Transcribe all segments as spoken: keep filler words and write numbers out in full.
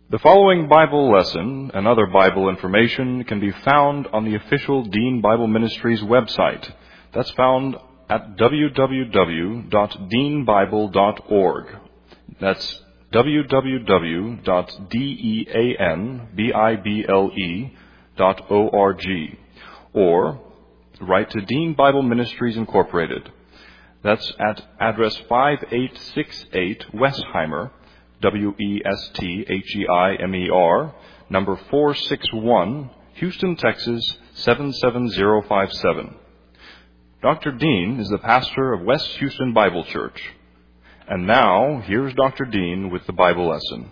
The following Bible lesson and other Bible information can be found on the official Dean Bible Ministries website. That's found at w w w dot dean bible dot org. That's w w w dot dean bible dot org. Or write to Dean Bible Ministries Incorporated. That's at address five eight six eight Westheimer, W E S T H E I M E R, number four six one, Houston, Texas, seven seven zero five seven. Doctor Dean is the pastor of West Houston Bible Church. And now, here's Doctor Dean with the Bible lesson.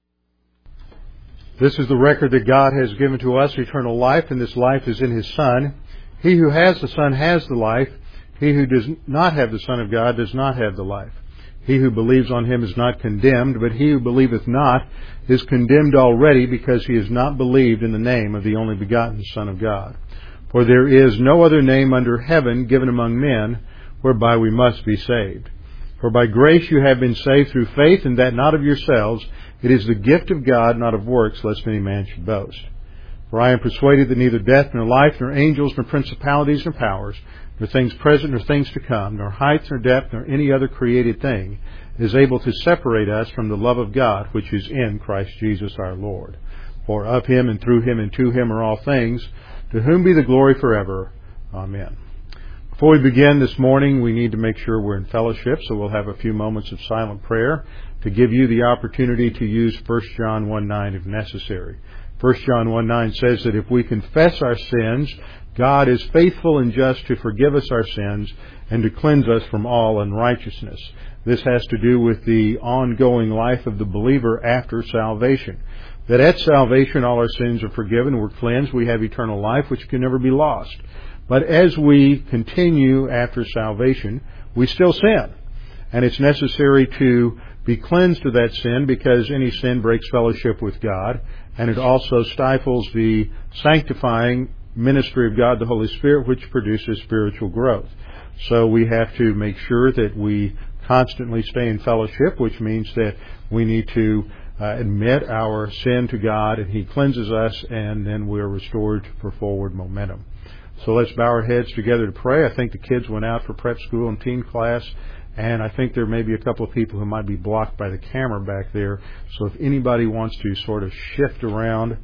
This is the record that God has given to us, eternal life, and this life is in His Son. He who has the Son has the life. He who does not have the Son of God does not have the life. He who believes on Him is not condemned, but he who believeth not is condemned already, because he has not believed in the name of the only begotten Son of God. For there is no other name under heaven given among men whereby we must be saved. For by grace you have been saved through faith, and that not of yourselves. It is the gift of God, not of works, lest any man should boast. For I am persuaded that neither death, nor life, nor angels, nor principalities, nor powers, nor things present, nor things to come, nor height, nor depth, nor any other created thing is able to separate us from the love of God, which is in Christ Jesus our Lord. For of Him, and through Him, and to Him are all things, to whom be the glory forever. Amen. Before we begin this morning, we need to make sure we're in fellowship, so we'll have a few moments of silent prayer to give you the opportunity to use First John one nine if necessary. First John one nine says that if we confess our sins, God is faithful and just to forgive us our sins and to cleanse us from all unrighteousness. This has to do with the ongoing life of the believer after salvation. That at salvation all our sins are forgiven, we're cleansed, we have eternal life which can never be lost. But as we continue after salvation, we still sin. And it's necessary to be cleansed of that sin, because any sin breaks fellowship with God, and it also stifles the sanctifying ministry of God, the Holy Spirit, which produces spiritual growth. So we have to make sure that we constantly stay in fellowship, which means that we need to uh, admit our sin to God, and He cleanses us, and then we're restored for forward momentum. So let's bow our heads together to pray. I think the kids went out for prep school and teen class, and I think there may be a couple of people who might be blocked by the camera back there. So if anybody wants to sort of shift around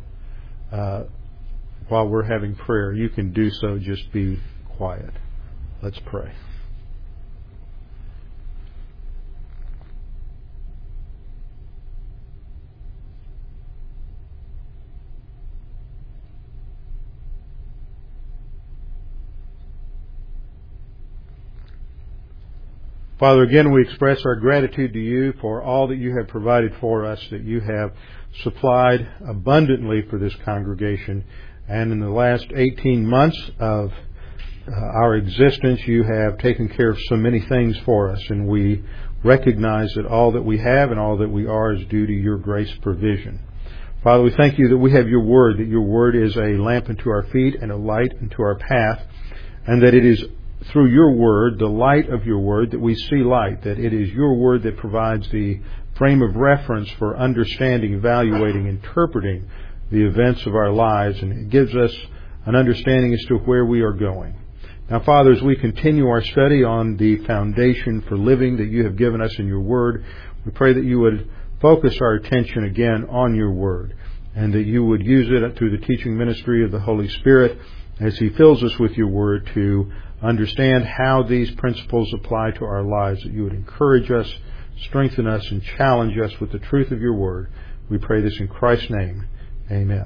uh, while we're having prayer, you can do so. Just be quiet. Let's pray. Father, again, we express our gratitude to You for all that You have provided for us, that You have supplied abundantly for this congregation. And in the last eighteen months of uh, our existence, You have taken care of so many things for us. And we recognize that all that we have and all that we are is due to Your grace provision. Father, we thank You that we have Your Word, that Your Word is a lamp unto our feet and a light unto our path, and that it is through Your Word, the light of Your Word, that we see light, that it is Your Word that provides the frame of reference for understanding, evaluating, interpreting the events of our lives, and it gives us an understanding as to where we are going. Now, Father, as we continue our study on the foundation for living that You have given us in Your Word, we pray that You would focus our attention again on Your Word, and that You would use it through the teaching ministry of the Holy Spirit as He fills us with Your Word to understand how these principles apply to our lives, that You would encourage us, strengthen us, and challenge us with the truth of Your Word. We pray this in Christ's name. Amen.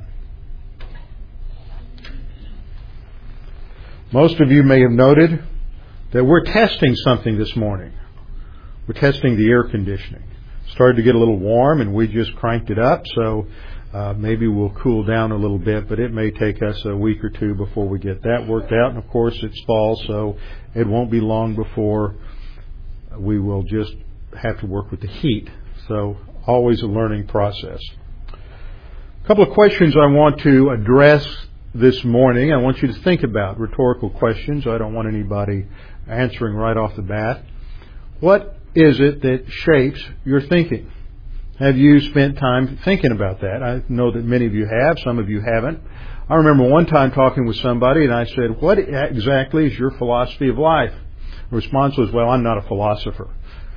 Most of you may have noted that we're testing something this morning. We're testing the air conditioning. It started to get a little warm, and we just cranked it up, so Uh, maybe we'll cool down a little bit, but it may take us a week or two before we get that worked out. And of course, it's fall, so it won't be long before we will just have to work with the heat. So always a learning process. A couple of questions I want to address this morning. I want you to think about rhetorical questions. I don't want anybody answering right off the bat. What is it that shapes your thinking? Have you spent time thinking about that? I know that many of you have. Some of you haven't. I remember one time talking with somebody, and I said, what exactly is your philosophy of life? The response was, well, I'm not a philosopher.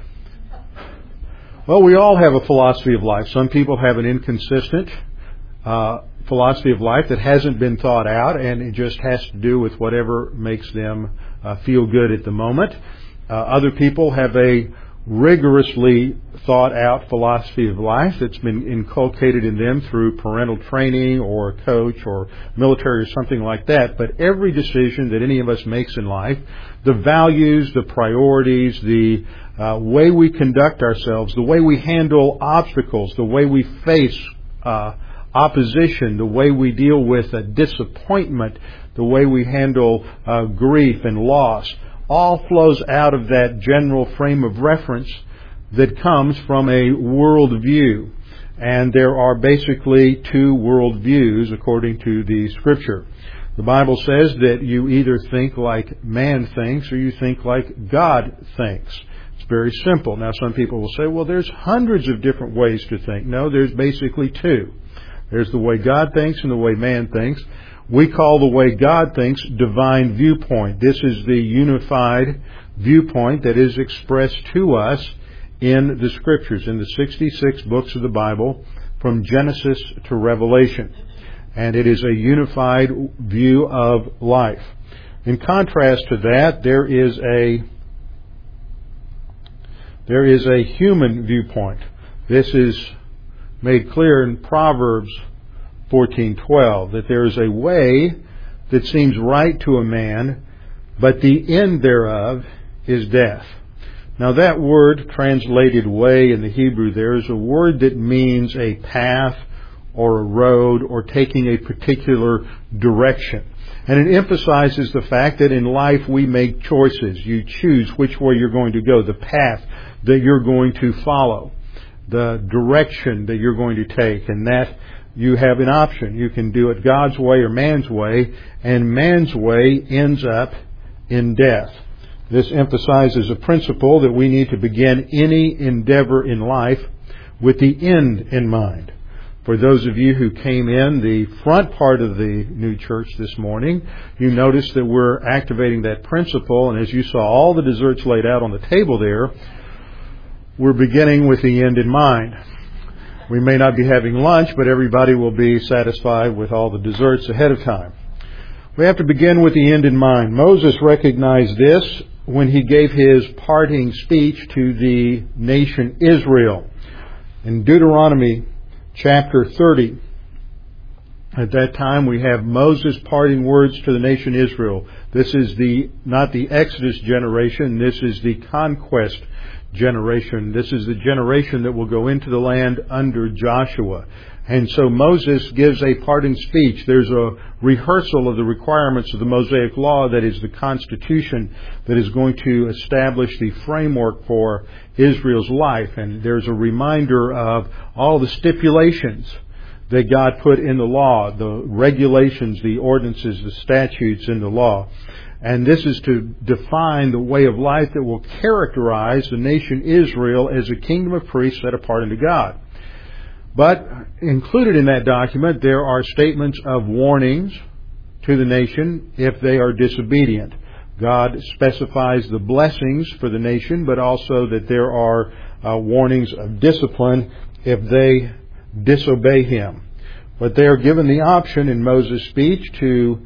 Well, we all have a philosophy of life. Some people have an inconsistent uh, philosophy of life that hasn't been thought out, and it just has to do with whatever makes them uh, feel good at the moment. Uh, other people have a rigorously thought out philosophy of life that's been inculcated in them through parental training or a coach or military or something like that. But every decision that any of us makes in life, the values, the priorities, the uh, way we conduct ourselves, the way we handle obstacles, the way we face uh, opposition, the way we deal with a disappointment, the way we handle uh, grief and loss, all flows out of that general frame of reference that comes from a worldview. And there are basically two worldviews according to the Scripture. The Bible says that you either think like man thinks or you think like God thinks. It's very simple. Now some people will say, well, there's hundreds of different ways to think. No, there's basically two. There's the way God thinks and the way man thinks. We call the way God thinks divine viewpoint. This is the unified viewpoint that is expressed to us in the Scriptures, in the sixty-six books of the Bible, from Genesis to Revelation. And it is a unified view of life. In contrast to that, there is a there is a human viewpoint. This is made clear in Proverbs fourteen twelve, that there is a way that seems right to a man, but the end thereof is death. Now that word translated way in the Hebrew there is a word that means a path or a road or taking a particular direction. And it emphasizes the fact that in life we make choices. You choose which way you're going to go, the path that you're going to follow, the direction that you're going to take, and that you have an option. You can do it God's way or man's way, and man's way ends up in death. This emphasizes a principle that we need to begin any endeavor in life with the end in mind. For those of you who came in the front part of the new church this morning, you noticed that we're activating that principle, and as you saw all the desserts laid out on the table there, we're beginning with the end in mind. We may not be having lunch, but everybody will be satisfied with all the desserts ahead of time. We have to begin with the end in mind. Moses recognized this when he gave his parting speech to the nation Israel. In Deuteronomy chapter thirty, at that time we have Moses' parting words to the nation Israel. This is the not the Exodus generation, this is the conquest generation. This is the generation that will go into the land under Joshua. And so Moses gives a parting speech. There's a rehearsal of the requirements of the Mosaic Law, that is the Constitution that is going to establish the framework for Israel's life. And there's a reminder of all the stipulations that God put in the law, the regulations, the ordinances, the statutes in the law. And this is to define the way of life that will characterize the nation Israel as a kingdom of priests set apart unto God. But included in that document, there are statements of warnings to the nation if they are disobedient. God specifies the blessings for the nation, but also that there are uh, warnings of discipline if they disobey Him. But they are given the option in Moses' speech to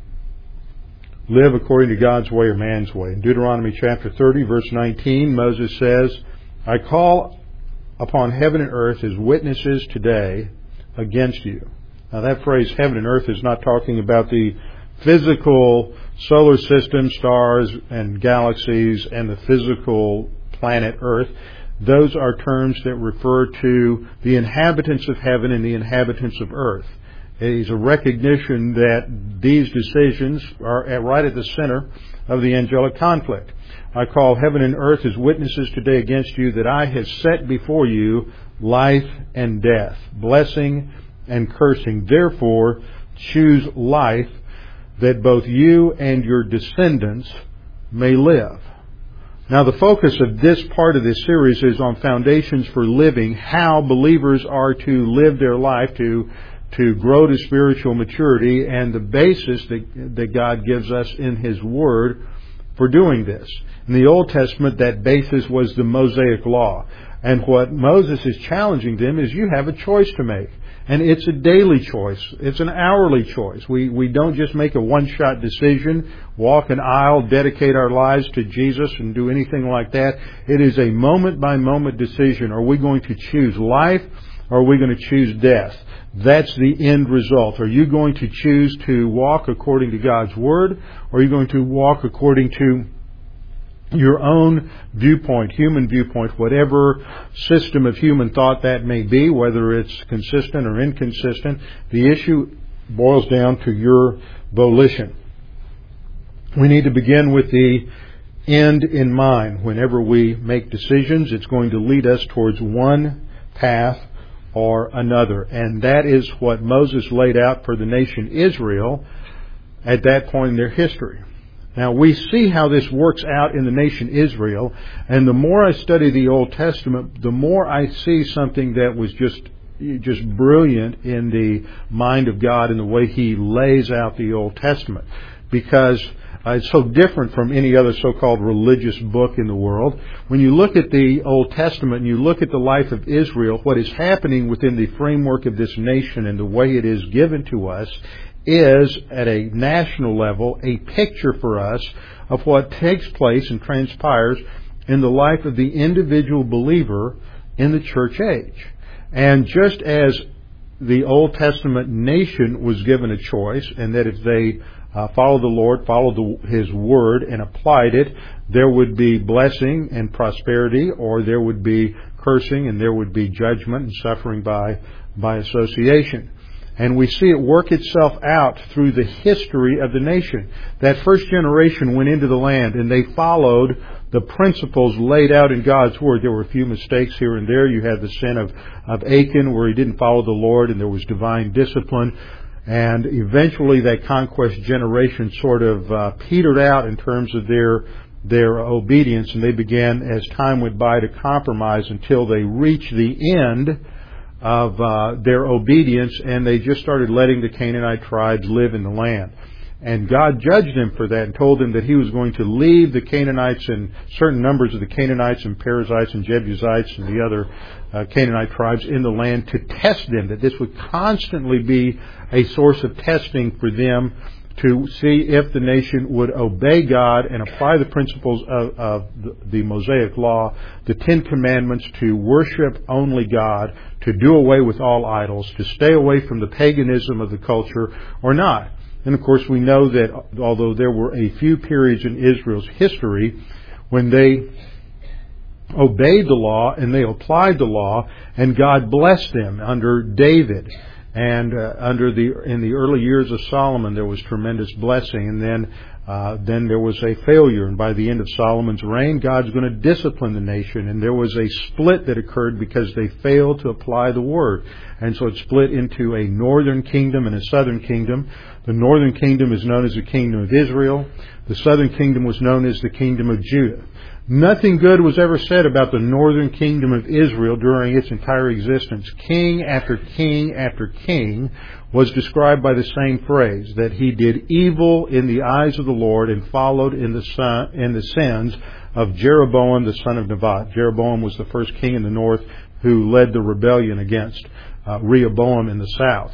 live according to God's way or man's way. In Deuteronomy chapter thirty, verse nineteen, Moses says, I call upon heaven and earth as witnesses today against you. Now that phrase, heaven and earth, is not talking about the physical solar system, stars and galaxies, and the physical planet Earth. Those are terms that refer to the inhabitants of heaven and the inhabitants of earth. It is a recognition that these decisions are at, right at the center of the angelic conflict. I call heaven and earth as witnesses today against you that I have set before you life and death, blessing and cursing. Therefore, choose life that both you and your descendants may live. Now, the focus of this part of this series is on foundations for living, how believers are to live their life to to grow to spiritual maturity, and the basis that, that God gives us in His Word for doing this. In the Old Testament, that basis was the Mosaic Law. And what Moses is challenging them is you have a choice to make. And it's a daily choice. It's an hourly choice. We we don't just make a one-shot decision, walk an aisle, dedicate our lives to Jesus and do anything like that. It is a moment-by-moment decision. Are we going to choose life or are we going to choose death? That's the end result. Are you going to choose to walk according to God's Word, or are you going to walk according to your own viewpoint, human viewpoint, whatever system of human thought that may be, whether it's consistent or inconsistent? The issue boils down to your volition. We need to begin with the end in mind. Whenever we make decisions, it's going to lead us towards one path or another. And that is what Moses laid out for the nation Israel at that point in their history. Now, we see how this works out in the nation Israel, and the more I study the Old Testament, the more I see something that was just just brilliant in the mind of God in the way He lays out the Old Testament, because uh, it's so different from any other so-called religious book in the world. When you look at the Old Testament and you look at the life of Israel, what is happening within the framework of this nation and the way it is given to us is, at a national level, a picture for us of what takes place and transpires in the life of the individual believer in the church age. And just as the Old Testament nation was given a choice, and that if they uh, followed the Lord, followed the, His Word, and applied it, there would be blessing and prosperity, or there would be cursing and there would be judgment and suffering by by association. And we see it work itself out through the history of the nation. That first generation went into the land and they followed the principles laid out in God's Word. There were a few mistakes here and there. You had the sin of, of Achan, where he didn't follow the Lord, and there was divine discipline. And eventually that conquest generation sort of uh, petered out in terms of their their obedience, and they began, as time went by, to compromise until they reached the end of uh, their obedience, and they just started letting the Canaanite tribes live in the land. And God judged them for that and told them that He was going to leave the Canaanites and certain numbers of the Canaanites and Perizzites and Jebusites and the other uh, Canaanite tribes in the land to test them, that this would constantly be a source of testing for them to see if the nation would obey God and apply the principles of, of the, the Mosaic Law, the Ten Commandments, to worship only God, to do away with all idols, to stay away from the paganism of the culture, or not. And of course we know that although there were a few periods in Israel's history when they obeyed the law and they applied the law, and God blessed them under David. And uh, under the in the early years of Solomon, there was tremendous blessing, and then uh, then there was a failure. And by the end of Solomon's reign, God's going to discipline the nation. And there was a split that occurred because they failed to apply the Word, and so it split into a northern kingdom and a southern kingdom. The northern kingdom is known as the kingdom of Israel. The southern kingdom was known as the kingdom of Judah. Nothing good was ever said about the northern kingdom of Israel during its entire existence. King after king after king was described by the same phrase, that he did evil in the eyes of the Lord and followed in the son, in the sins of Jeroboam the son of Nebat. Jeroboam was the first king in the north who led the rebellion against uh, Rehoboam in the south.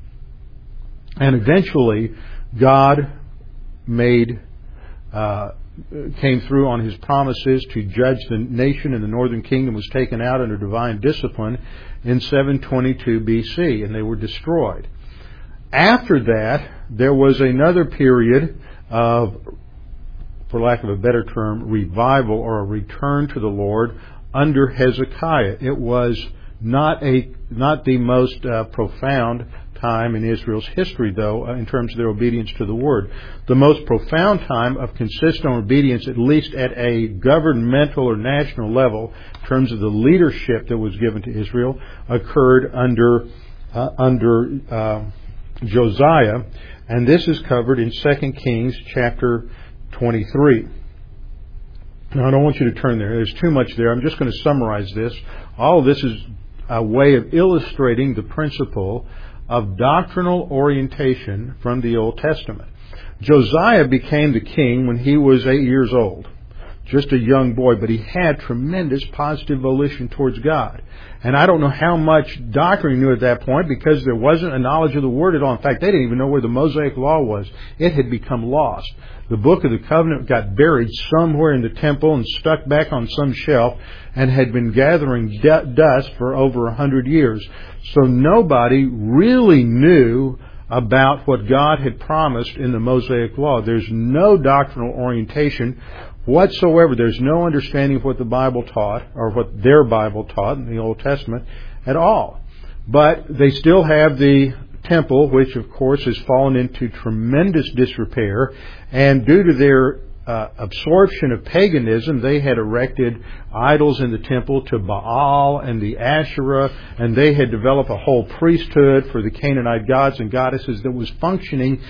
And eventually God made uh, came through on His promises to judge the nation, and the northern kingdom was taken out under divine discipline in seven twenty-two B C, and they were destroyed. After that, there was another period of, for lack of a better term, revival or a return to the Lord under Hezekiah. It was not a not the most uh, profound time in Israel's history, though, in terms of their obedience to the Word. The most profound time of consistent obedience, at least at a governmental or national level, in terms of the leadership that was given to Israel, occurred under uh, under uh, Josiah, and this is covered in Second Kings chapter twenty-three. Now, I don't want you to turn there. There's too much there. I'm just going to summarize this. All of this is a way of illustrating the principle of doctrinal orientation from the Old Testament. Josiah became the king when he was eight years old. Just a young boy, but he had tremendous positive volition towards God. And I don't know how much doctrine he knew at that point, because there wasn't a knowledge of the Word at all. In fact, they didn't even know where the Mosaic Law was. It had become lost. The Book of the Covenant got buried somewhere in the temple and stuck back on some shelf and had been gathering d- dust for over a hundred years. So nobody really knew about what God had promised in the Mosaic Law. There's no doctrinal orientation whatsoever. There's no understanding of what the Bible taught, or what their Bible taught in the Old Testament at all. But they still have the temple, which of course has fallen into tremendous disrepair, and due to their uh, absorption of paganism, they had erected idols in the temple to Baal and the Asherah, and they had developed a whole priesthood for the Canaanite gods and goddesses that was functioning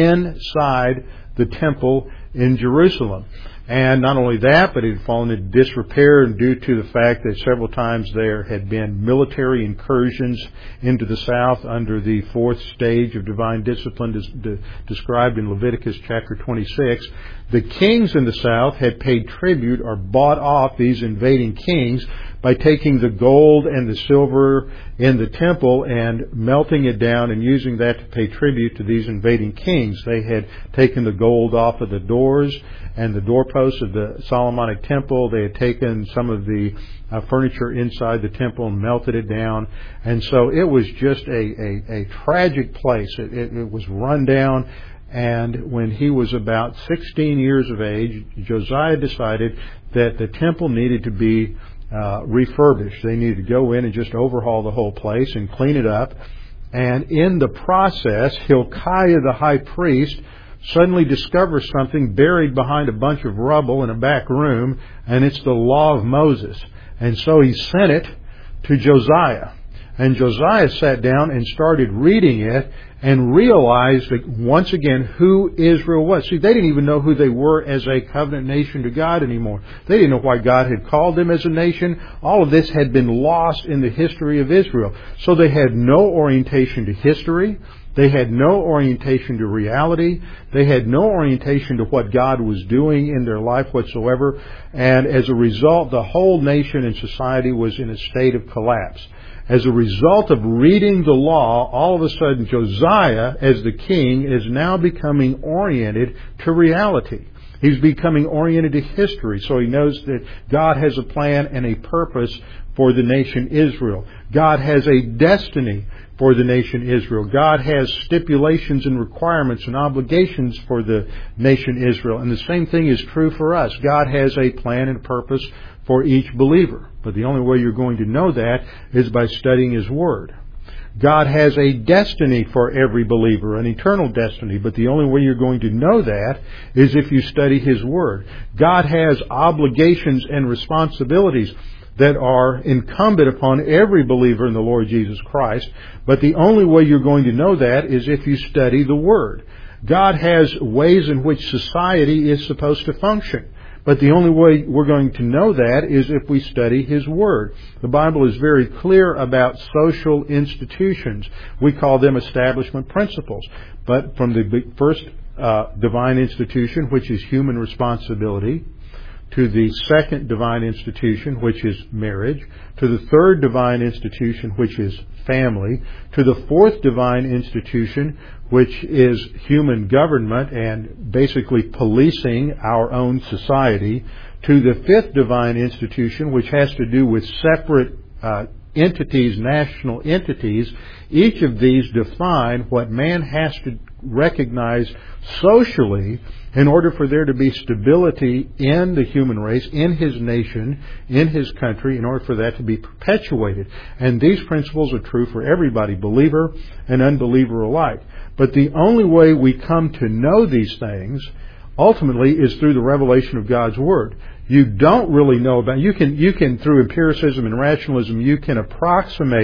inside the temple in Jerusalem. And not only that, but it had fallen into disrepair due to the fact that several times there had been military incursions into the south under the fourth stage of divine discipline des- de- described in Leviticus chapter twenty-six. The kings in the south had paid tribute or bought off these invading kings by taking the gold and the silver in the temple and melting it down and using that to pay tribute to these invading kings. They had taken the gold off of the doors and the doorposts of the Solomonic temple. They had taken some of the uh, furniture inside the temple and melted it down. And so it was just a, a, a tragic place. It, it, it was run down. And when he was about sixteen years of age, Josiah decided that the temple needed to be uh, refurbished. They needed to go in and just overhaul the whole place and clean it up. And in the process, Hilkiah the high priest suddenly discovers something buried behind a bunch of rubble in a back room, and it's the Law of Moses. And so he sent it to Josiah. And Josiah sat down and started reading it and realized that once again who Israel was. See, they didn't even know who they were as a covenant nation to God anymore. They didn't know why God had called them as a nation. All of this had been lost in the history of Israel. So they had no orientation to history. They had no orientation to reality. They had no orientation to what God was doing in their life whatsoever. And as a result, the whole nation and society was in a state of collapse. As a result of reading the law, all of a sudden Josiah, as the king, is now becoming oriented to reality. He's becoming oriented to history, so he knows that God has a plan and a purpose for the nation Israel. God has a destiny for the nation Israel. God has stipulations and requirements and obligations for the nation Israel. And the same thing is true for us. God has a plan and purpose for each believer. But the only way you're going to know that is by studying His Word. God has a destiny for every believer, an eternal destiny, but the only way you're going to know that is if you study His Word. God has obligations and responsibilities that are incumbent upon every believer in the Lord Jesus Christ, but the only way you're going to know that is if you study the Word. God has ways in which society is supposed to function. But the only way we're going to know that is if we study His Word. The Bible is very clear about social institutions. We call them establishment principles. But from the first uh, divine institution, which is human responsibility, to the second divine institution, which is marriage, to the third divine institution, which is family, to the fourth divine institution, which is human government and basically policing our own society, to the fifth divine institution, which has to do with separate uh, entities, national entities. Each of these define what man has to recognize socially in order for there to be stability in the human race, in his nation, in his country, in order for that to be perpetuated. And these principles are true for everybody, believer and unbeliever alike. But the only way we come to know these things ultimately is through the revelation of God's Word. You don't really know about, you can, you can through empiricism and rationalism, you can approximate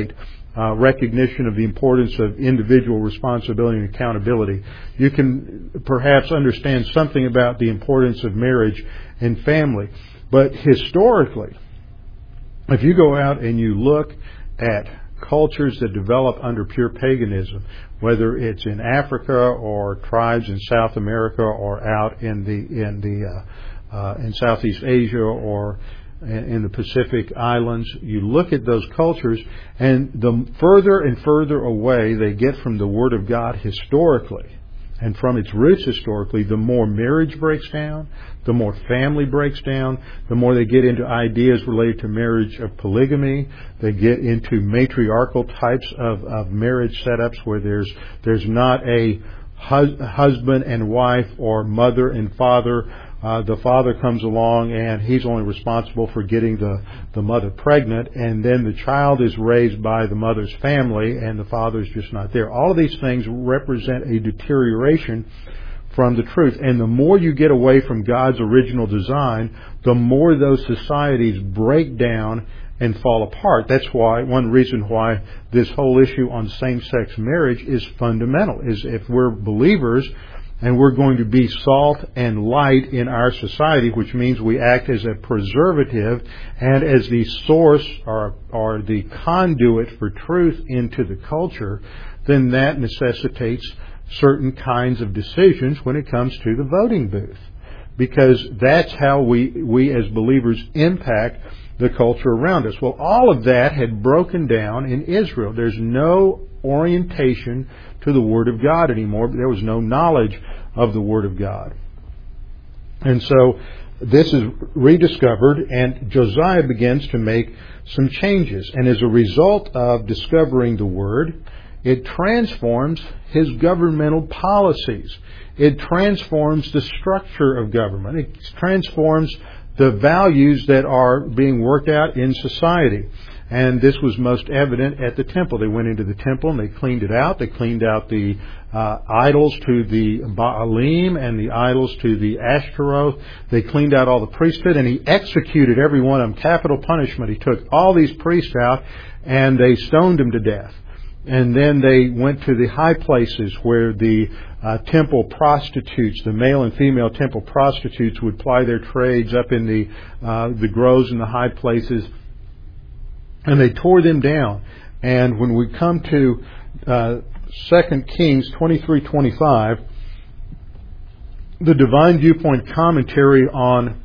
uh, recognition of the importance of individual responsibility and accountability. You can perhaps understand something about the importance of marriage and family. But historically, if you go out and you look at cultures that develop under pure paganism, whether it's in Africa or tribes in South America or out in the in the uh, uh, in Southeast Asia or in the Pacific Islands, you look at those cultures, and the further and further away they get from the Word of God historically, and from its roots historically, the more marriage breaks down, the more family breaks down, the more they get into ideas related to marriage of polygamy. They get into matriarchal types of, of marriage setups where there's there's not a hus- husband and wife or mother and father. Uh, the father comes along and he's only responsible for getting the, the mother pregnant, and then the child is raised by the mother's family and the father's just not there. All of these things represent a deterioration from the truth. And the more you get away from God's original design, the more those societies break down and fall apart. That's why, one reason why this whole issue on same-sex marriage is fundamental, is if we're believers and we're going to be salt and light in our society, which means we act as a preservative and as the source or, or the conduit for truth into the culture, then that necessitates certain kinds of decisions when it comes to the voting booth. Because that's how we, we as believers impact the culture around us. Well, all of that had broken down in Israel. There's no orientation to the Word of God anymore. There was no knowledge of the Word of God. And so this is rediscovered, and Josiah begins to make some changes. And as a result of discovering the Word, it transforms his governmental policies. It transforms the structure of government. It transforms the values that are being worked out in society. And this was most evident at the temple. They went into the temple and they cleaned it out. They cleaned out the uh, idols to the Baalim and the idols to the Ashtaroth. They cleaned out all the priesthood, and he executed every one of them. Capital punishment. He took all these priests out and they stoned them to death. And then they went to the high places where the uh, temple prostitutes, the male and female temple prostitutes, would ply their trades up in the uh, the groves and the high places. And they tore them down. And when we come to uh, Second Kings twenty-three twenty-five, the Divine Viewpoint commentary on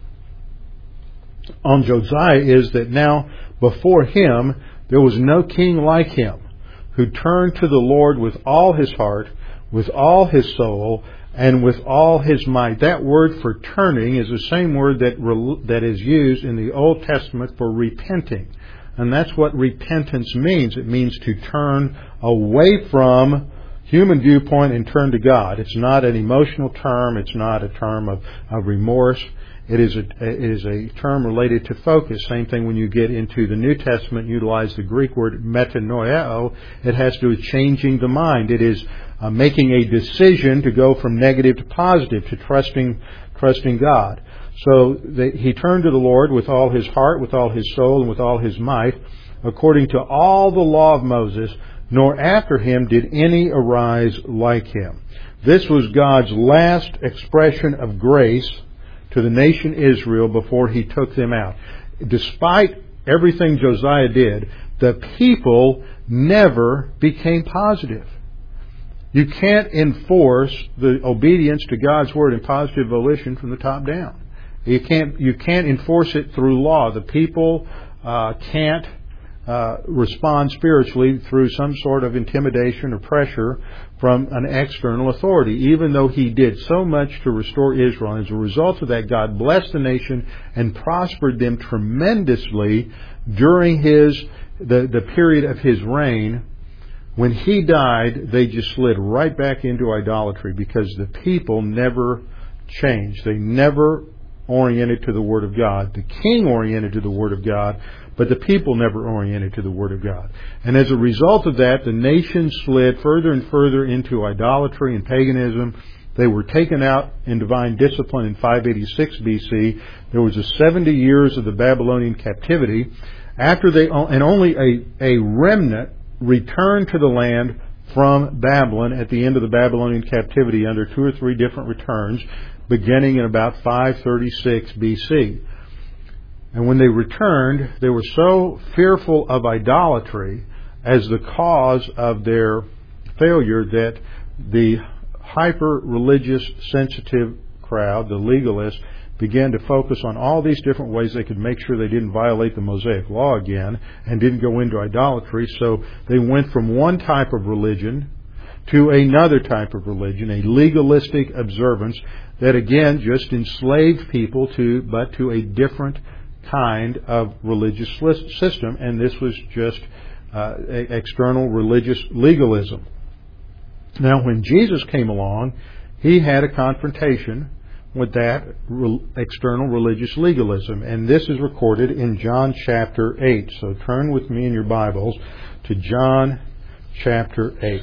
on Josiah is that now before him there was no king like him, who turned to the Lord with all his heart, with all his soul, and with all his might. That word for turning is the same word that re- that is used in the Old Testament for repenting. And that's what repentance means. It means to turn away from human viewpoint and turn to God. It's not an emotional term. It's not a term of, of remorse. It is a, it is a term related to focus. Same thing when you get into the New Testament, utilize the Greek word metanoeo. It has to do with changing the mind. It is uh, making a decision to go from negative to positive, to trusting, trusting God. So they, he turned to the Lord with all his heart, with all his soul, and with all his might, according to all the law of Moses, nor after him did any arise like him. This was God's last expression of grace to the nation Israel before he took them out. Despite everything Josiah did, the people never became positive. You can't enforce the obedience to God's word and positive volition from the top down. You can't you can't enforce it through law. The people uh, can't uh, respond spiritually through some sort of intimidation or pressure from an external authority, even though he did so much to restore Israel. And as a result of that, God blessed the nation and prospered them tremendously during his the, the period of his reign. When he died, they just slid right back into idolatry because the people never changed. They never oriented to the Word of God. The king oriented to the Word of God, but the people never oriented to the Word of God. And as a result of that, the nation slid further and further into idolatry and paganism. They were taken out in divine discipline in five eighty-six B C. There was a seventy years of the Babylonian captivity. After they, and only a, a remnant returned to the land from Babylon at the end of the Babylonian captivity under two or three different returns, beginning in about five thirty-six B C. And when they returned, they were so fearful of idolatry as the cause of their failure that the hyper-religious, sensitive crowd, the legalists, began to focus on all these different ways they could make sure they didn't violate the Mosaic Law again and didn't go into idolatry. So they went from one type of religion to another type of religion, a legalistic observance that again just enslaved people to, but to a different kind of religious system, and this was just uh, external religious legalism. Now, when Jesus came along, he had a confrontation with that re- external religious legalism, and this is recorded in John chapter eight. So turn with me in your Bibles to John chapter eight.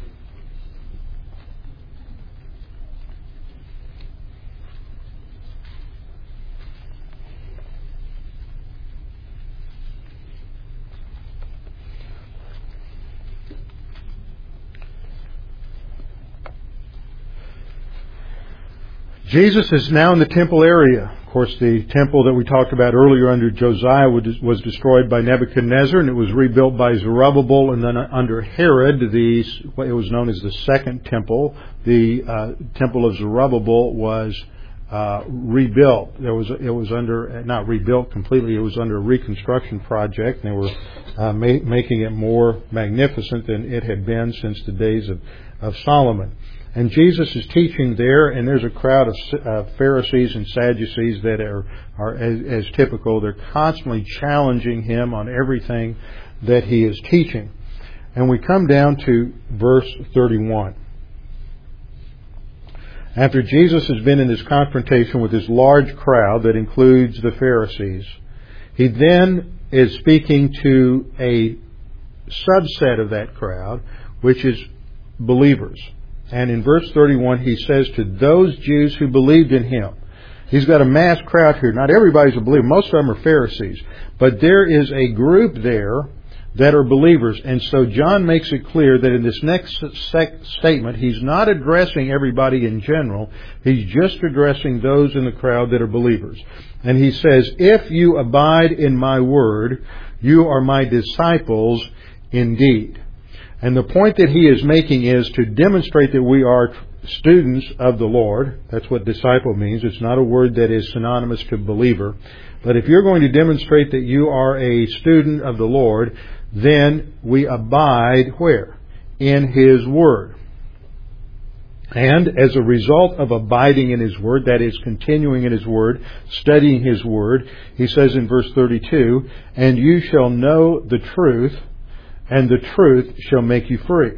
Jesus is now in the temple area. Of course, the temple that we talked about earlier under Josiah was destroyed by Nebuchadnezzar, and it was rebuilt by Zerubbabel, and then under Herod, the it was known as the Second Temple. The uh, Temple of Zerubbabel was uh, rebuilt. There was it was under not rebuilt completely. It was under a reconstruction project, and they were uh, ma- making it more magnificent than it had been since the days of, of Solomon. And Jesus is teaching there, and there's a crowd of uh, Pharisees and Sadducees that are, are as, as typical. They're constantly challenging him on everything that he is teaching. And we come down to verse thirty-one. After Jesus has been in this confrontation with this large crowd that includes the Pharisees, he then is speaking to a subset of that crowd, which is believers. And in verse thirty-one, he says to those Jews who believed in him. He's got a mass crowd here. Not everybody's a believer. Most of them are Pharisees. But there is a group there that are believers. And so John makes it clear that in this next statement, he's not addressing everybody in general. He's just addressing those in the crowd that are believers. And he says, if you abide in my word, you are my disciples indeed. And the point that he is making is to demonstrate that we are students of the Lord. That's what disciple means. It's not a word that is synonymous to believer. But if you're going to demonstrate that you are a student of the Lord, then we abide where? In his word. And as a result of abiding in his word, that is continuing in his word, studying his word, he says in verse thirty-two, and you shall know the truth, and the truth shall make you free.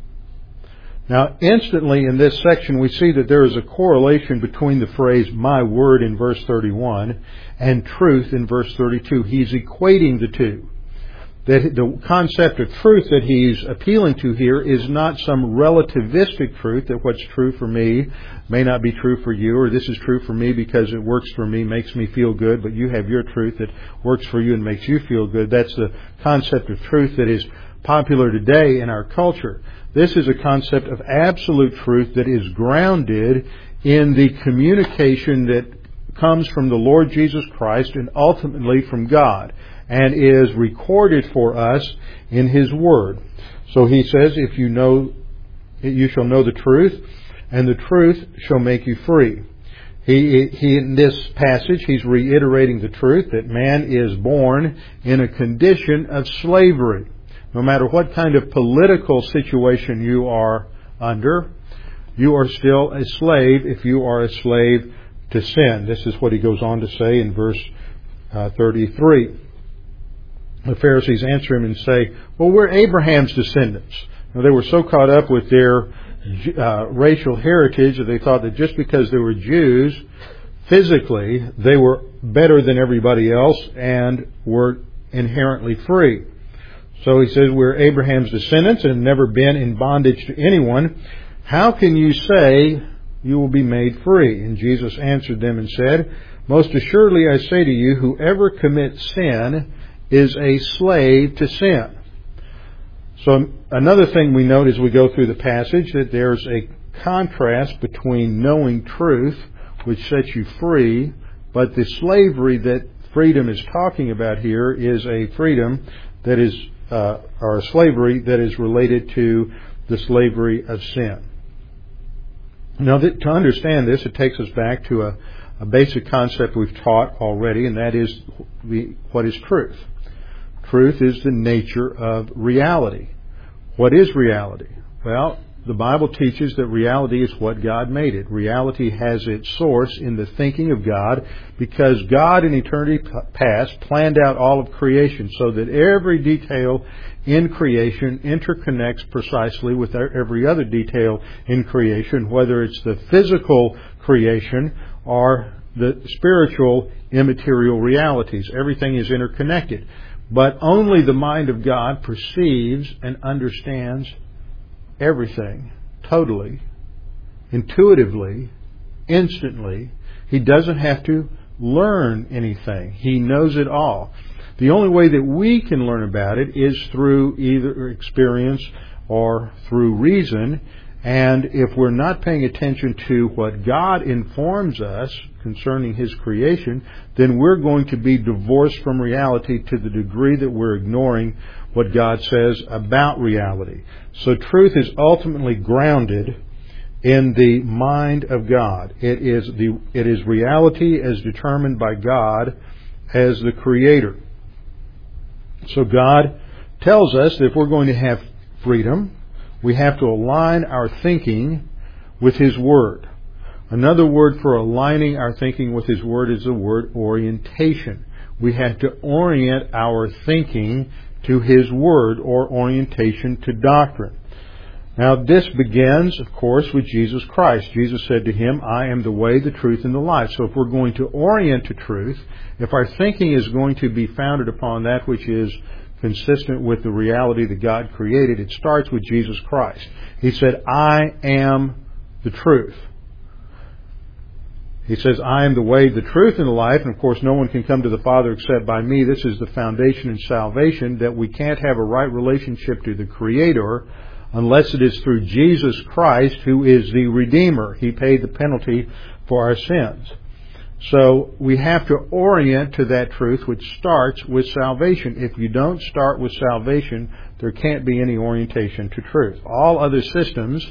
Now, instantly in this section, we see that there is a correlation between the phrase, my word in verse thirty-one, and truth in verse thirty-two. He's equating the two. That the concept of truth that he's appealing to here is not some relativistic truth, that what's true for me may not be true for you, or this is true for me because it works for me, makes me feel good, but you have your truth that works for you and makes you feel good. That's the concept of truth that is popular today in our culture. This is a concept of absolute truth that is grounded in the communication that comes from the Lord Jesus Christ and ultimately from God, and is recorded for us in his word. So he says, if you know, you shall know the truth, and the truth shall make you free. He, he, in this passage, he's reiterating the truth that man is born in a condition of slavery. No matter what kind of political situation you are under, you are still a slave if you are a slave to sin. This is what he goes on to say in verse uh, thirty-three. The Pharisees answer him and say, well, we're Abraham's descendants. Now, they were so caught up with their uh, racial heritage that they thought that just because they were Jews, physically, they were better than everybody else and were inherently free. So he says, we're Abraham's descendants and have never been in bondage to anyone. How can you say you will be made free? And Jesus answered them and said, most assuredly I say to you, whoever commits sin is a slave to sin. So another thing we note as we go through the passage, that there's a contrast between knowing truth, which sets you free, but the slavery that freedom is talking about here is a freedom that is, uh, or a slavery that is related to the slavery of sin. Now, that, to understand this, it takes us back to a, a basic concept we've taught already, and that is the, what is truth. Truth is the nature of reality. What is reality? Well, the Bible teaches that reality is what God made it. Reality has its source in the thinking of God, because God in eternity past planned out all of creation so that every detail in creation interconnects precisely with every other detail in creation, whether it's the physical creation or the spiritual immaterial realities. Everything is interconnected. But only the mind of God perceives and understands everything totally, intuitively, instantly. He doesn't have to learn anything. He knows it all. The only way that we can learn about it is through either experience or through reason. And if we're not paying attention to what God informs us concerning His creation, then we're going to be divorced from reality to the degree that we're ignoring what God says about reality. So truth is ultimately grounded in the mind of God. It is the it is reality as determined by God as the Creator. So God tells us that if we're going to have freedom, we have to align our thinking with His Word. Another word for aligning our thinking with His Word is the word orientation. We have to orient our thinking to His Word, or orientation to doctrine. Now, this begins, of course, with Jesus Christ. Jesus said to Him, I am the way, the truth, and the life. So if we're going to orient to truth, if our thinking is going to be founded upon that which is consistent with the reality that God created, it starts with Jesus Christ. He said, I am the truth. He says, I am the way, the truth, and the life. And of course, no one can come to the Father except by me. This is the foundation in salvation, that we can't have a right relationship to the Creator unless it is through Jesus Christ, who is the Redeemer. He paid the penalty for our sins. So we have to orient to that truth, which starts with salvation. If you don't start with salvation, there can't be any orientation to truth. All other systems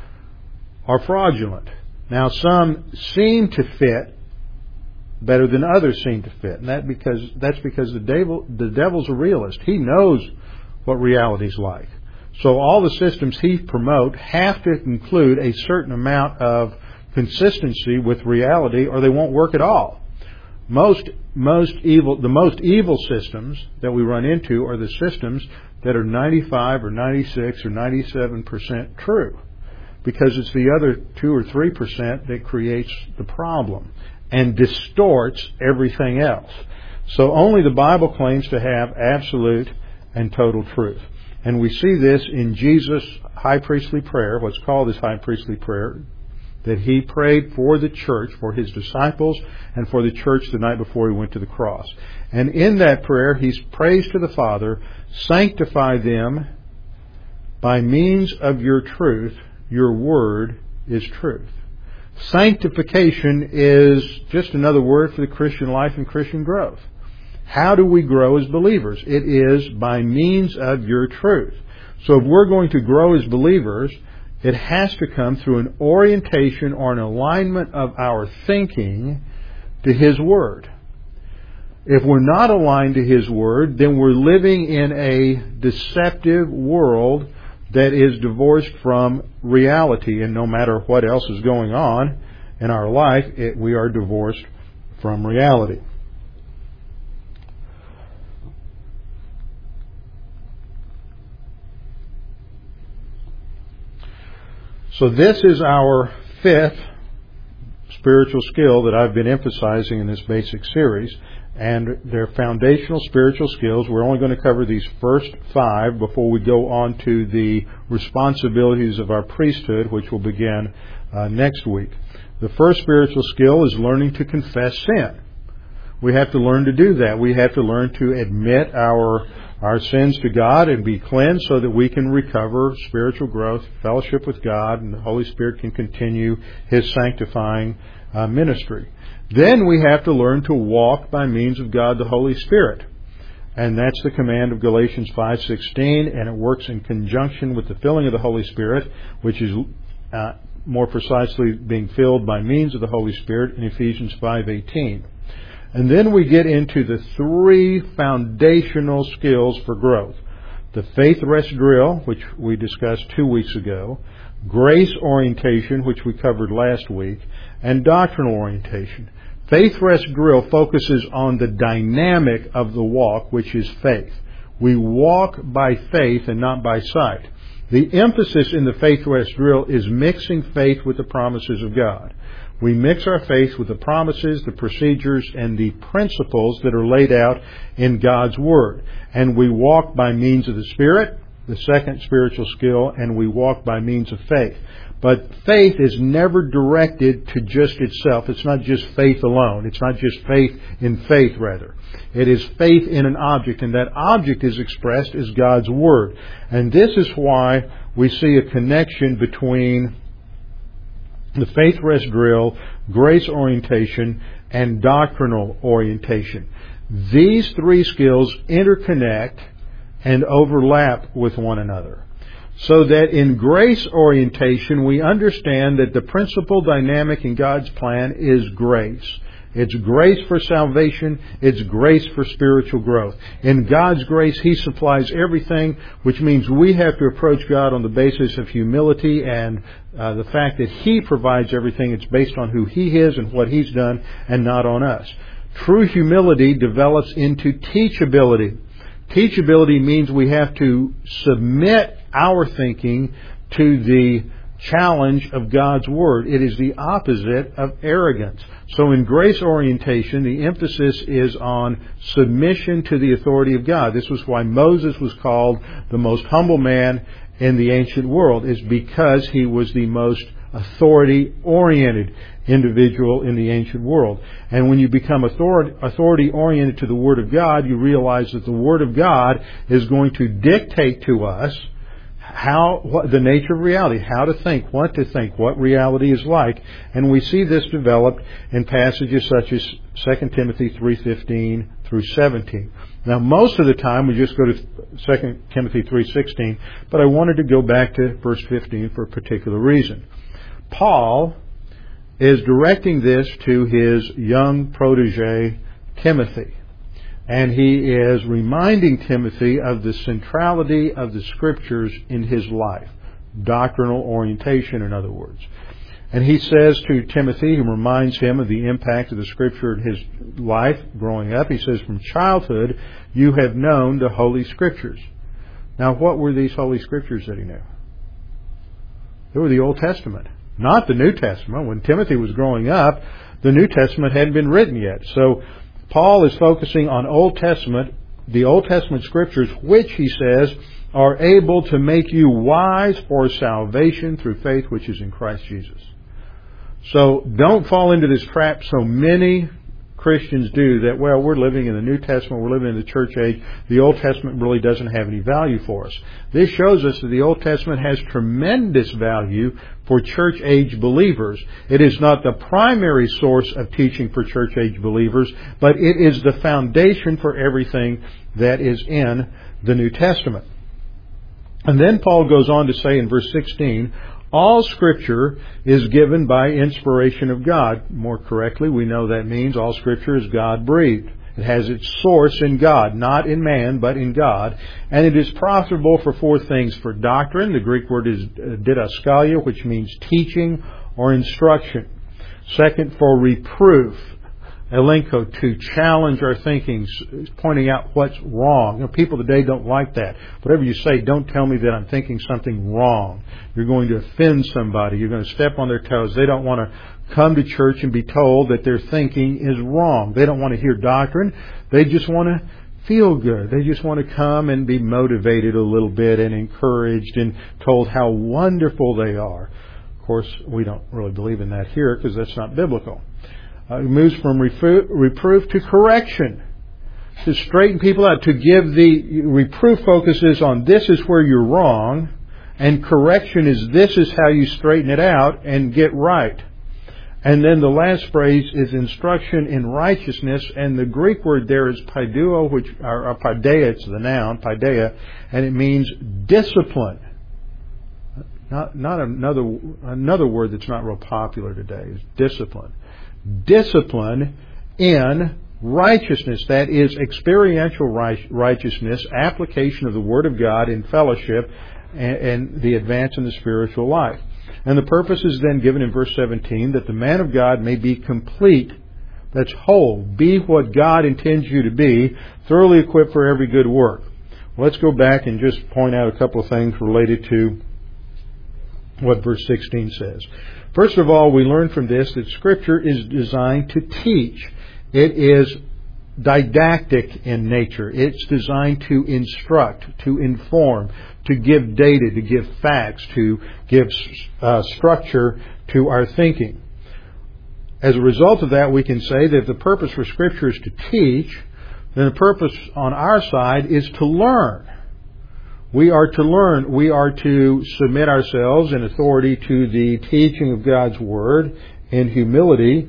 are fraudulent. Now, some seem to fit better than others seem to fit, and that because that's because the devil the devil's a realist. He knows what reality's like. So all the systems he promotes have to include a certain amount of consistency with reality, or they won't work at all. Most most evil the most evil systems that we run into are the systems that are ninety-five or ninety-six or ninety-seven percent true, because it's the other two or three percent that creates the problem and distorts everything else. So only the Bible claims to have absolute and total truth. And we see this in Jesus' high priestly prayer, what's called his high priestly prayer, that he prayed for the church, for his disciples, and for the church the night before he went to the cross. And in that prayer, he prays to the Father, sanctify them by means of your truth. Your word is truth. Sanctification is just another word for the Christian life and Christian growth. How do we grow as believers? It is by means of your truth. So if we're going to grow as believers, it has to come through an orientation or an alignment of our thinking to His Word. If we're not aligned to His Word, then we're living in a deceptive world that is divorced from reality. And no matter what else is going on in our life, it, we are divorced from reality. So this is our fifth spiritual skill that I've been emphasizing in this basic series. And they're foundational spiritual skills. We're only going to cover these first five before we go on to the responsibilities of our priesthood, which will begin uh, next week. The first spiritual skill is learning to confess sin. We have to learn to do that. We have to learn to admit our our sins to God and be cleansed so that we can recover spiritual growth, fellowship with God, and the Holy Spirit can continue His sanctifying uh, ministry. Then we have to learn to walk by means of God the Holy Spirit. And that's the command of Galatians five sixteen, and it works in conjunction with the filling of the Holy Spirit, which is uh, more precisely being filled by means of the Holy Spirit in Ephesians five eighteen. And then we get into the three foundational skills for growth. The faith rest drill, which we discussed two weeks ago, grace orientation, which we covered last week, and doctrinal orientation. Faith rest drill focuses on the dynamic of the walk, which is faith. We walk by faith and not by sight. The emphasis in the faith rest drill is mixing faith with the promises of God. We mix our faith with the promises, the procedures, and the principles that are laid out in God's Word. And we walk by means of the Spirit, the second spiritual skill, and we walk by means of faith. But faith is never directed to just itself. It's not just faith alone. It's not just faith in faith, rather. It is faith in an object, and that object is expressed as God's Word. And this is why we see a connection between the faith rest drill, grace orientation, and doctrinal orientation. These three skills interconnect and overlap with one another. So that in grace orientation, we understand that the principal dynamic in God's plan is grace. It's grace for salvation. It's grace for spiritual growth. In God's grace, He supplies everything, which means we have to approach God on the basis of humility and uh, the fact that He provides everything. It's based on who He is and what He's done and not on us. True humility develops into teachability. Teachability means we have to submit our thinking to the challenge of God's Word. It is the opposite of arrogance. So in grace orientation, the emphasis is on submission to the authority of God. This was why Moses was called the most humble man in the ancient world, is because he was the most authority-oriented individual in the ancient world. And when you become authority-oriented to the Word of God, you realize that the Word of God is going to dictate to us how, what, the nature of reality, how to think, what to think, what reality is like. And we see this developed in passages such as Second Timothy three fifteen through seventeen. Now, most of the time we just go to Second Timothy three sixteen, but I wanted to go back to verse fifteen for a particular reason. Paul is directing this to his young protege, Timothy. And he is reminding Timothy of the centrality of the Scriptures in his life. Doctrinal orientation, in other words. And he says to Timothy, he reminds him of the impact of the Scripture in his life growing up. He says, from childhood you have known the Holy Scriptures. Now, what were these Holy Scriptures that he knew? They were the Old Testament, not the New Testament. When Timothy was growing up, the New Testament hadn't been written yet. So Paul is focusing on Old Testament, the Old Testament Scriptures, which, he says, are able to make you wise for salvation through faith which is in Christ Jesus. So don't fall into this trap so many Christians do, that, well, we're living in the New Testament, we're living in the church age, the Old Testament really doesn't have any value for us. This shows us that the Old Testament has tremendous value for church age believers. It is not the primary source of teaching for church age believers, but it is the foundation for everything that is in the New Testament. And then Paul goes on to say in verse sixteen, all Scripture is given by inspiration of God. More correctly, we know that means all Scripture is God-breathed. It has its source in God, not in man, but in God. And it is profitable for four things. For doctrine, the Greek word is didaskalia, which means teaching or instruction. Second, for reproof, elenko, to challenge our thinking, pointing out what's wrong. You know, people today don't like that. Whatever you say, don't tell me that I'm thinking something wrong. You're going to offend somebody. You're going to step on their toes. They don't want to come to church and be told that their thinking is wrong. They don't want to hear doctrine. They just want to feel good. They just want to come and be motivated a little bit and encouraged and told how wonderful they are. Of course, we don't really believe in that here because that's not biblical. Uh, it moves from refu- reproof to correction. to straighten people out, to give the reproof focuses on this is where you're wrong, and correction is this is how you straighten it out and get right. And then the last phrase is instruction in righteousness, and the Greek word there is paiduo, which or, or paideia, it's the noun, paideia, and it means discipline. Not, not another another word that's not real popular today is discipline. Discipline in righteousness, that is experiential righteousness, application of the Word of God in fellowship, and, and the advance in the spiritual life. And the purpose is then given in verse seventeen, that the man of God may be complete, that's whole, be what God intends you to be, thoroughly equipped for every good work. Well, let's go back and just point out a couple of things related to what verse sixteen says. First of all, we learn from this that Scripture is designed to teach. It is didactic in nature. It's designed to instruct, to inform, to give data, to give facts, to give uh, structure to our thinking. As a result of that, we can say that if the purpose for Scripture is to teach, then the purpose on our side is to learn. We are to learn. We are to submit ourselves in authority to the teaching of God's Word in humility,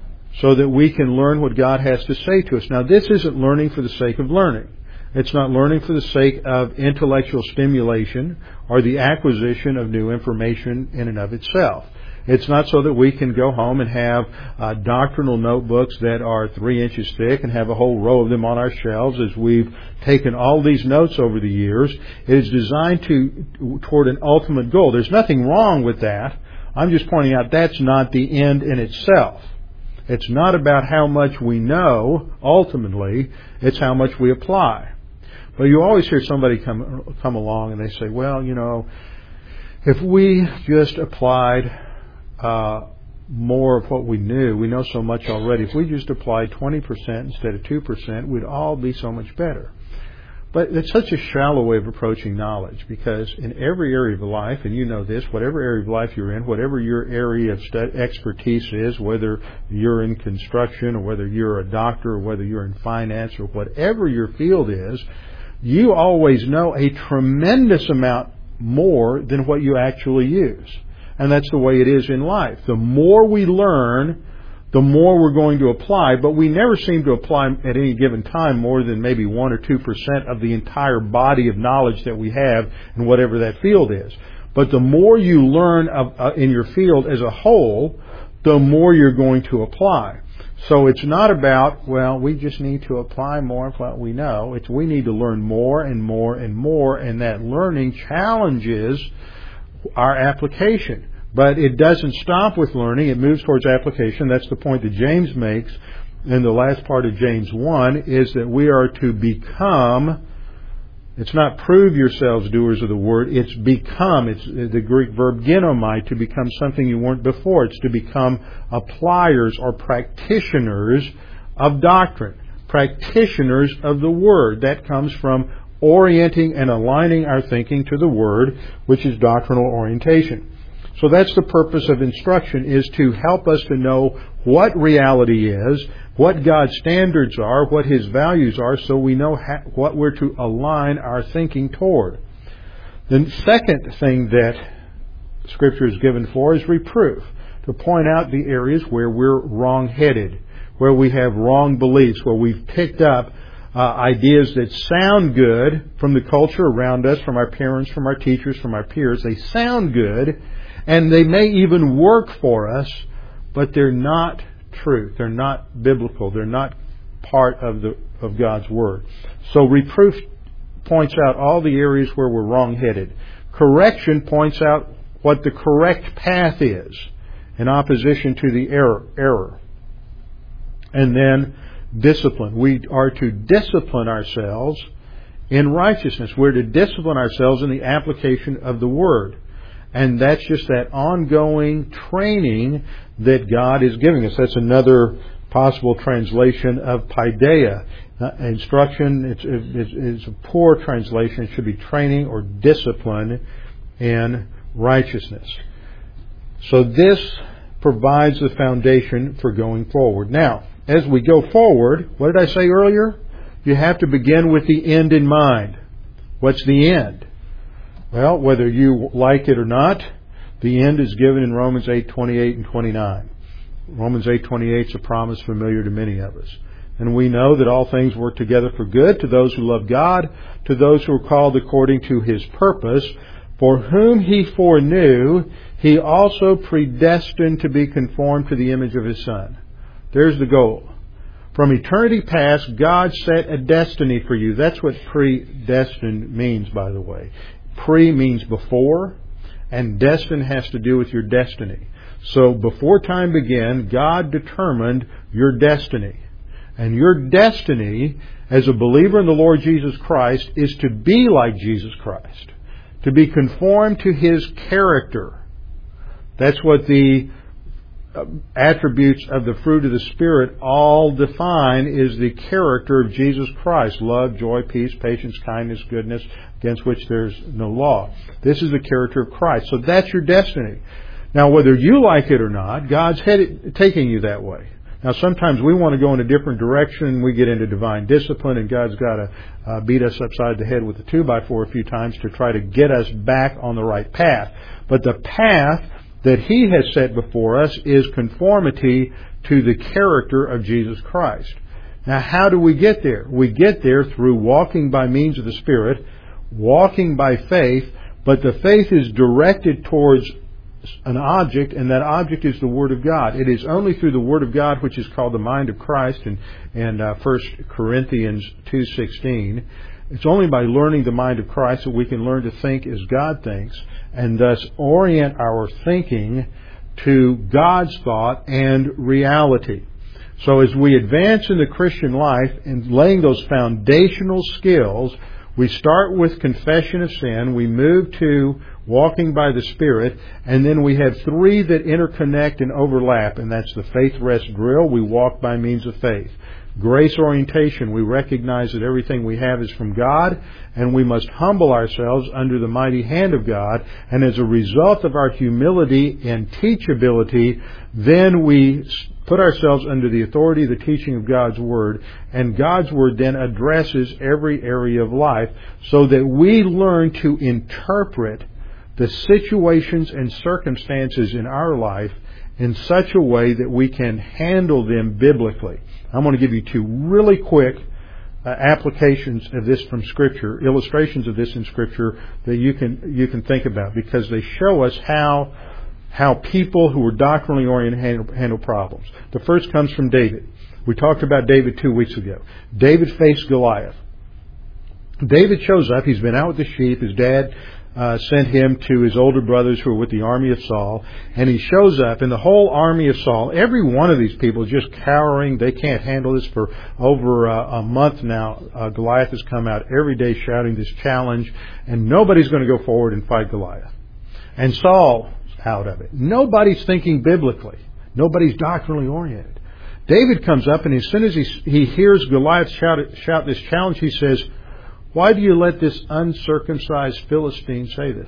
so that we can learn what God has to say to us. Now, this isn't learning for the sake of learning. It's not learning for the sake of intellectual stimulation or the acquisition of new information in and of itself. It's not so that we can go home and have uh, doctrinal notebooks that are three inches thick and have a whole row of them on our shelves as we've taken all these notes over the years. It is designed to toward an ultimate goal. There's nothing wrong with that. I'm just pointing out that's not the end in itself. It's not about how much we know, ultimately. It's how much we apply. But you always hear somebody come come along and they say, well, you know, if we just applied uh, more of what we knew, we know so much already, if we just applied twenty percent instead of two percent, we'd all be so much better. But it's such a shallow way of approaching knowledge, because in every area of life, and you know this, whatever area of life you're in, whatever your area of st- expertise is, whether you're in construction or whether you're a doctor or whether you're in finance or whatever your field is, you always know a tremendous amount more than what you actually use. And that's the way it is in life. The more we learn, the more we're going to apply, but we never seem to apply at any given time more than maybe one or two percent of the entire body of knowledge that we have in whatever that field is. But the more you learn of, uh, in your field as a whole, the more you're going to apply. So it's not about, well, we just need to apply more of what we know. It's we need to learn more and more and more, and that learning challenges our application. But it doesn't stop with learning. It moves towards application. That's the point that James makes in the last part of James one, is that we are to become, it's not prove yourselves doers of the word, it's become. It's the Greek verb ginomai, to become something you weren't before. It's to become appliers or practitioners of doctrine, practitioners of the word. That comes from orienting and aligning our thinking to the word, which is doctrinal orientation. So that's the purpose of instruction, is to help us to know what reality is, what God's standards are, what His values are, so we know ha- what we're to align our thinking toward. The second thing that Scripture is given for is reproof, to point out the areas where we're wrong-headed, where we have wrong beliefs, where we've picked up uh, ideas that sound good from the culture around us, from our parents, from our teachers, from our peers. They sound good, and they may even work for us, but they're not truth. They're not biblical. They're not part of the of God's Word. So reproof points out all the areas where we're wrong-headed. Correction points out what the correct path is in opposition to the error. error. And then discipline. We are to discipline ourselves in righteousness. We're to discipline ourselves in the application of the Word. And that's just that ongoing training that God is giving us. That's another possible translation of paideia. Uh, instruction, it's, it's, it's a poor translation. It should be training or discipline in righteousness. So this provides the foundation for going forward. Now, as we go forward, what did I say earlier? you have to begin with the end in mind. What's the end? Well, whether you like it or not, the end is given in Romans eight twenty-eight and twenty-nine. Romans eight twenty-eight is a promise familiar to many of us. And we know that all things work together for good to those who love God, to those who are called according to His purpose. For whom He foreknew, He also predestined to be conformed to the image of His Son. There's the goal. From eternity past, God set a destiny for you. That's what predestined means, by the way. Pre means before, and destined has to do with your destiny. So before time began, God determined your destiny. And your destiny as a believer in the Lord Jesus Christ is to be like Jesus Christ, to be conformed to His character. That's what the attributes of the fruit of the Spirit all define, is the character of Jesus Christ. Love, joy, peace, patience, kindness, goodness, against which there's no law. This is the character of Christ. So that's your destiny. Now, whether you like it or not, God's headed, taking you that way. Now, sometimes we want to go in a different direction. We get into divine discipline, and God's got to uh, beat us upside the head with a two by four a few times to try to get us back on the right path. But the path that He has set before us is conformity to the character of Jesus Christ. Now, how do we get there? We get there through walking by means of the Spirit, walking by faith, but the faith is directed towards an object, and that object is the Word of God. It is only through the Word of God, which is called the mind of Christ in, in uh, First Corinthians two sixteen. It's only by learning the mind of Christ that we can learn to think as God thinks, and thus orient our thinking to God's thought and reality. So as we advance in the Christian life and laying those foundational skills, we start with confession of sin, we move to walking by the Spirit, and then we have three that interconnect and overlap, and that's the faith rest drill. We walk by means of faith. Grace orientation, we recognize that everything we have is from God, and we must humble ourselves under the mighty hand of God, and as a result of our humility and teachability, then we put ourselves under the authority of the teaching of God's Word, and God's Word then addresses every area of life so that we learn to interpret the situations and circumstances in our life in such a way that we can handle them biblically. I'm going to give you two really quick uh, applications of this from Scripture, illustrations of this in Scripture that you can you can think about, because they show us how how people who are doctrinally oriented handle, handle problems. The first comes from David. We talked about David two weeks ago. David faced Goliath. David shows up. He's been out with the sheep. His dad Uh, sent him to his older brothers who were with the army of Saul, and he shows up, and the whole army of Saul, every one of these people is just cowering. They can't handle this. For over uh, a month now, uh, Goliath has come out every day shouting this challenge, and nobody's going to go forward and fight Goliath. And Saul's out of it. Nobody's thinking biblically. Nobody's doctrinally oriented. David comes up, and as soon as he, he hears Goliath shout, shout this challenge, he says, "Why do you let this uncircumcised Philistine say this?"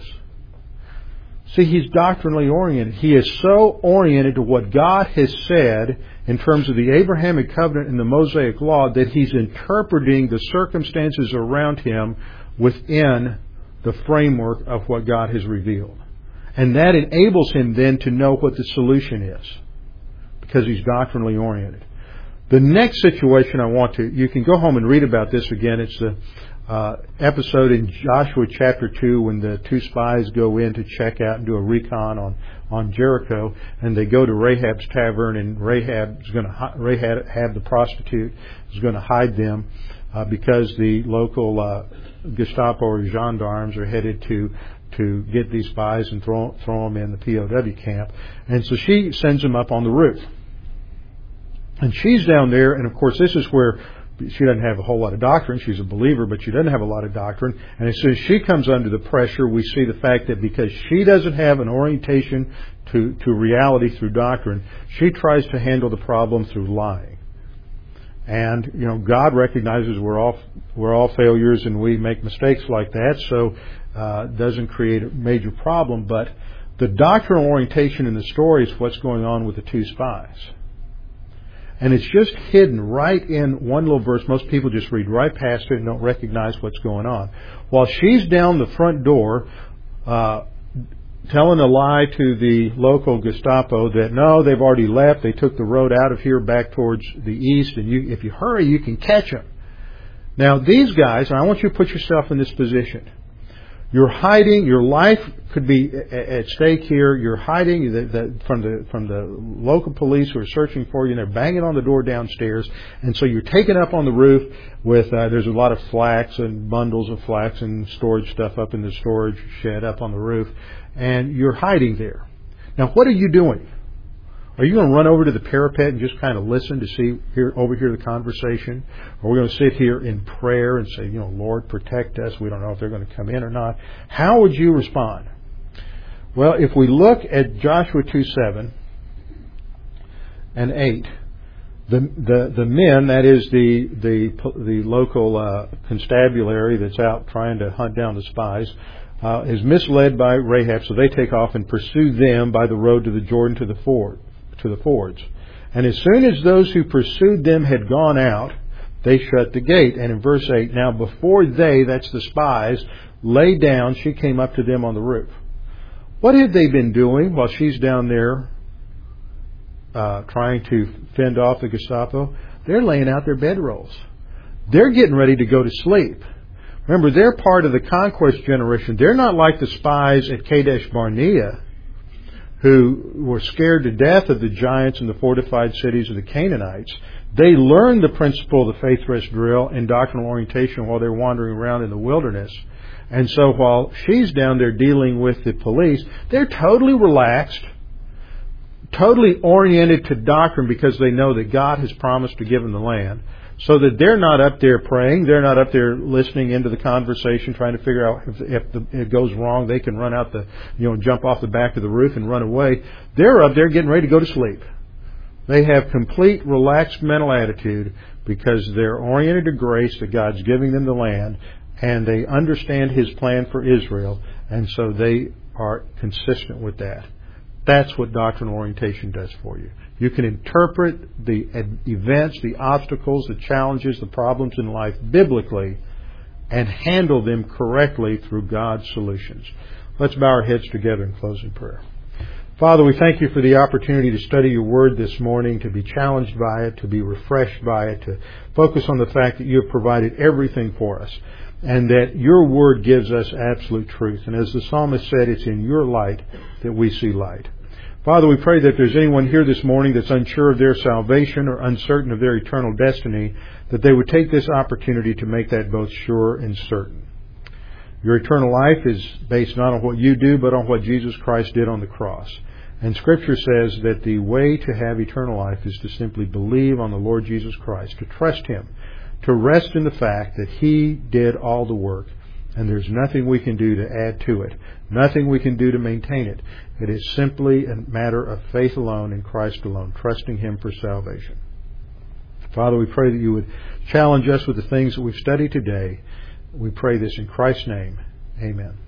See, he's doctrinally oriented. He is so oriented to what God has said in terms of the Abrahamic covenant and the Mosaic law that he's interpreting the circumstances around him within the framework of what God has revealed. And that enables him then to know what the solution is, because he's doctrinally oriented. The next situation I want to, you can go home and read about this again. It's the Uh, episode in Joshua chapter two when the two spies go in to check out and do a recon on, on Jericho, and they go to Rahab's tavern, and Rahab's going to Rahab the prostitute is going to hide them uh, because the local uh, Gestapo or gendarmes are headed to to get these spies and throw throw them in the P O W camp, and so she sends them up on the roof, and she's down there, and of course this is where she doesn't have a whole lot of doctrine. She's a believer, but she doesn't have a lot of doctrine. And as soon as she comes under the pressure, we see the fact that because she doesn't have an orientation to, to reality through doctrine, she tries to handle the problem through lying. And, you know, God recognizes we're all, we're all failures and we make mistakes like that, so uh, it doesn't create a major problem. But the doctrinal orientation in the story is what's going on with the two spies. And it's just hidden right in one little verse. Most people just read right past it and don't recognize what's going on. While she's down the front door, uh, telling a lie to the local Gestapo that no, they've already left. They took the road out of here back towards the east, and you, if you hurry, you can catch them. Now, these guys, and I want you to put yourself in this position. You're hiding. Your life could be at stake here. You're hiding the, the, from the from the local police who are searching for you, and they're banging on the door downstairs. And so you're taken up on the roof with uh, there's a lot of flax and bundles of flax and storage stuff up in the storage shed up on the roof, and you're hiding there. Now, what are you doing? Are you going to run over to the parapet and just kind of listen to see, hear, overhear the conversation? Or are we going to sit here in prayer and say, you know, Lord, protect us. We don't know if they're going to come in or not. How would you respond? Well, if we look at Joshua two seven and eight, the the the men, that is the the the local uh, constabulary that's out trying to hunt down the spies, uh, is misled by Rahab, so they take off and pursue them by the road to the Jordan to the ford. to the fords. And as soon as those who pursued them had gone out, they shut the gate. And in verse eight, now before they, that's the spies, lay down, she came up to them on the roof. What had they been doing while she's down there uh, trying to fend off the Gestapo? They're laying out their bedrolls. They're getting ready to go to sleep. Remember, they're part of the conquest generation. They're not like the spies at Kadesh Barnea, who were scared to death of the giants and the fortified cities of the Canaanites. They learned the principle of the faith rest drill and doctrinal orientation while they're wandering around in the wilderness. And so while she's down there dealing with the police, they're totally relaxed, totally oriented to doctrine because they know that God has promised to give them the land. So that they're not up there praying, they're not up there listening into the conversation, trying to figure out if, if the, it goes wrong, they can run out the, you know, jump off the back of the roof and run away. They're up there getting ready to go to sleep. They have complete relaxed mental attitude because they're oriented to grace that God's giving them the land, and they understand His plan for Israel, and so they are consistent with that. That's what doctrinal orientation does for you. You can interpret the events, the obstacles, the challenges, the problems in life biblically and handle them correctly through God's solutions. Let's bow our heads together and close in prayer. Father, we thank You for the opportunity to study Your Word this morning, to be challenged by it, to be refreshed by it, to focus on the fact that You have provided everything for us and that Your Word gives us absolute truth. And as the psalmist said, it's in Your light that we see light. Father, we pray that if there's anyone here this morning that's unsure of their salvation or uncertain of their eternal destiny, that they would take this opportunity to make that both sure and certain. Your eternal life is based not on what you do, but on what Jesus Christ did on the cross. And Scripture says that the way to have eternal life is to simply believe on the Lord Jesus Christ, to trust Him, to rest in the fact that He did all the work, and there's nothing we can do to add to it, nothing we can do to maintain it. It is simply a matter of faith alone in Christ alone, trusting Him for salvation. Father, we pray that You would challenge us with the things that we've studied today. We pray this in Christ's name. Amen.